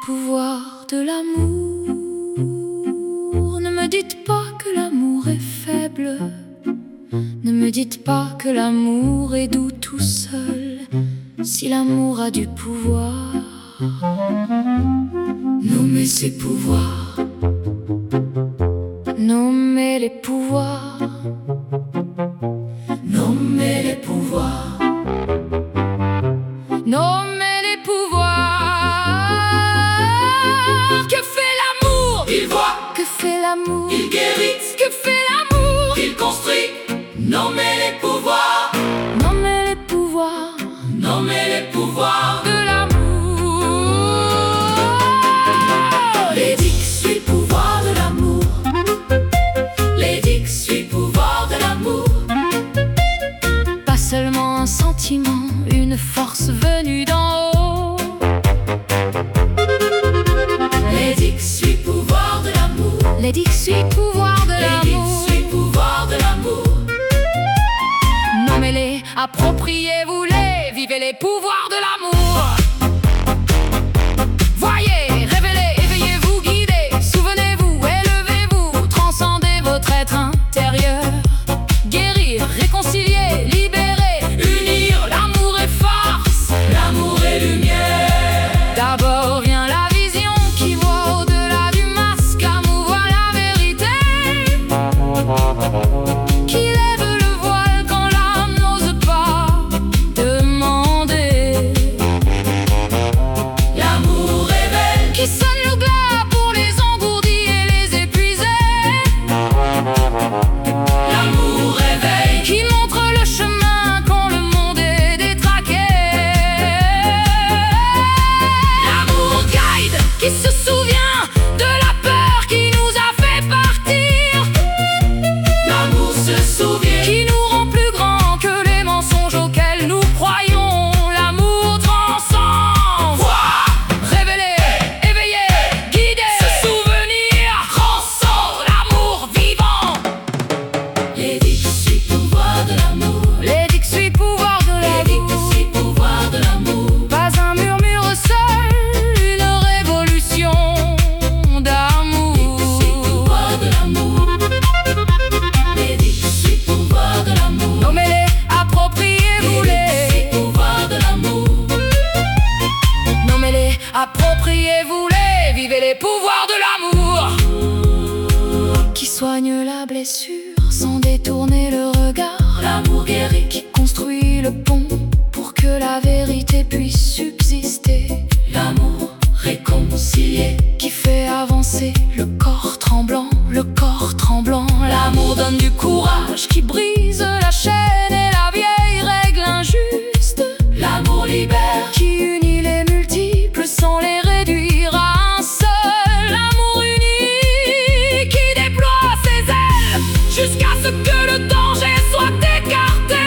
pouvoir de l'amour. Ne me dites pas que l'amour est faible. Ne me dites pas que l'amour est doux tout seul. Si l'amour a du pouvoir, nommez ses pouvoirs. Nommez les pouvoirs. Nommez les pouvoirs. Nommez les pouvoirs. Que fait l'amour? Il voit. Que fait l'amour? Il guérit. Que fait l'amour? Il construit. Nommez les pouvoirs. Nommez les pouvoirs. Nommez les pouvoirs De l'amour. Les 18 pouvoirs de l'amour. Les 18 pouvoirs de l'amour. Pas seulement un sentiment, une force venue d'en haut. Les 18 pouvoirs de l'amour. Les 18 pouvoirs de Les l'amour. 18 pouvoirs de l'amour. Nommez-les, appropriez-vous-les, vivez les pouvoirs de l'amour. Voyez, révélez, éveillez-vous, guidez, souvenez-vous, élevez-vous, transcendez votre être intérieur. Guérir, réconcilier, libérer, Unir. l'amour est force, L'amour est lumière. d'abord vient la vision qui voit au-delà du masque, amour voit la vérité, qui lève le voile quand l'âme n'ose pas demander, L'amour révèle. qui sonne le glas pour les engourdis et les épuisés, L'amour réveille. qui montre le chemin quand le monde est détraqué, L'amour guide. qui se souvient de la peur qui nous a fait partir, L'amour se souvient. qui nous rend plus grands que les mensonges auxquels nous croyons. L'amour transcende. Voir. Révéler, éveiller, guider, Se souvenir, transcende. l'amour vivant. Les 18 pouvoirs de l'amour. Les 18 pouvoirs de Les l'amour. 18 pouvoirs de l'amour. Pas un murmure seul, une révolution d'amour. 18 pouvoirs de l'amour. Les 18 pouvoirs de l'amour. Nommez-les, Les appropriez-vous-les. 18 pouvoirs de l'amour. Nommez-les, appropriez-vous-les. Vivez les pouvoirs de l'amour, qui soigne la blessure sans détourner le regard. L'amour guérit. Qui construit le pont pour que la vérité puisse subsister. L'amour réconcilié. Qui fait avancer le corps tremblant, le corps tremblant. L'amour donne du courage, qui brise la chaîne et la vieille règle injuste. L'amour libère. Qui unit les multiples sans les réduire à un seul. L'amour uni, qui déploie ses ailes jusqu'à ce que le danger soit écarté.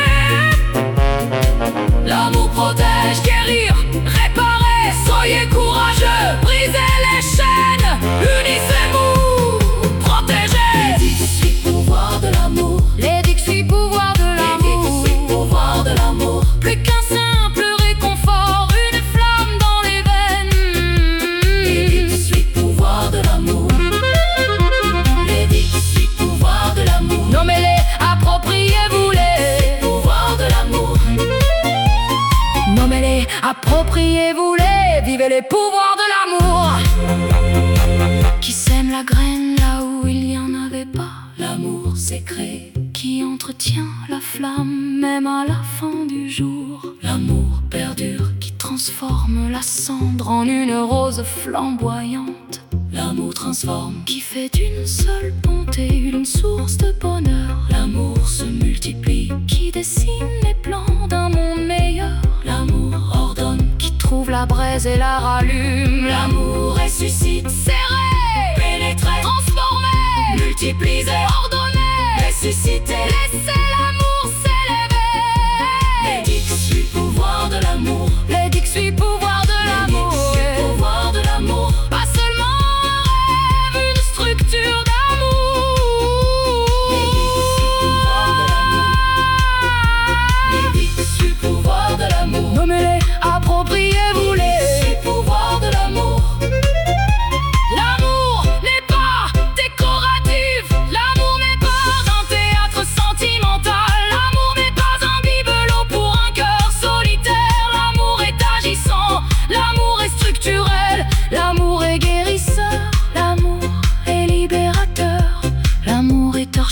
L'amour protège. Guérir, réparer, soyez courageux, brisez les chaînes, unissez-vous, protégez. Les 18 pouvoirs de l'amour. Les 18 pouvoirs de Les l'amour. 18 pouvoirs de l'amour. Plus qu'un simple réconfort, une flamme dans les Les veines. 18 pouvoirs de l'amour. Les 18 pouvoirs de l'amour. Nommez-les, appropriez-vous-les. Pouvoirs de l'amour. Nommez-les, appropriez-vous-les. Vivez les pouvoirs de l'amour, qui sème la graine là où il n'y en avait pas. L'amour secret. Qui entretient la flamme même à la fin du jour. L'amour perdure. Qui transforme la cendre en une rose flamboyante. L'amour transforme. Qui fait d'une seule bonté une source de bonheur. L'amour se multiplie. Qui dessine les plans d'un monde meilleur. L'amour ordonne. Qui trouve la braise et la rallume. L'amour ressuscite. Serré, Pénétré. transformé, Multiplisé. ordonné, Ressuscité. laissez l'amour s'élever. Les 18 pouvoirs de l'amour. Les 18 pouvoirs de Les l'amour. 18 pouvoirs de l'amour. Pas seulement un rêve, une structure d'amour. Les 18 pouvoirs de l'amour. Les 18 pouvoirs de l'amour. Nommez-les, appropriez-vous-les. Les 18 pouvoirs de l'amour.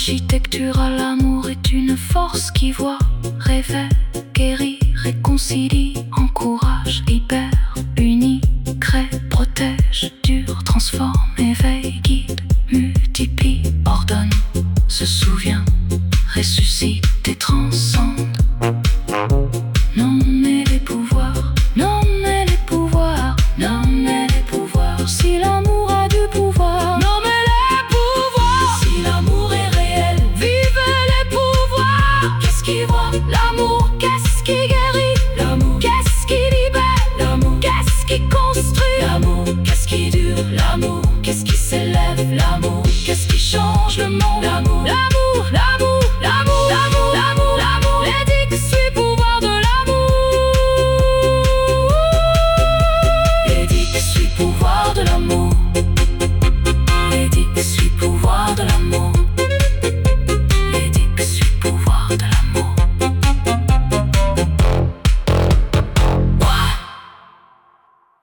architectural, l'amour est une force qui voit, révèle, guérit, réconcilie, encourage, libère, unit, crée, protège, dure, transforme, éveille, guide, multiplie, ordonne, se souvient,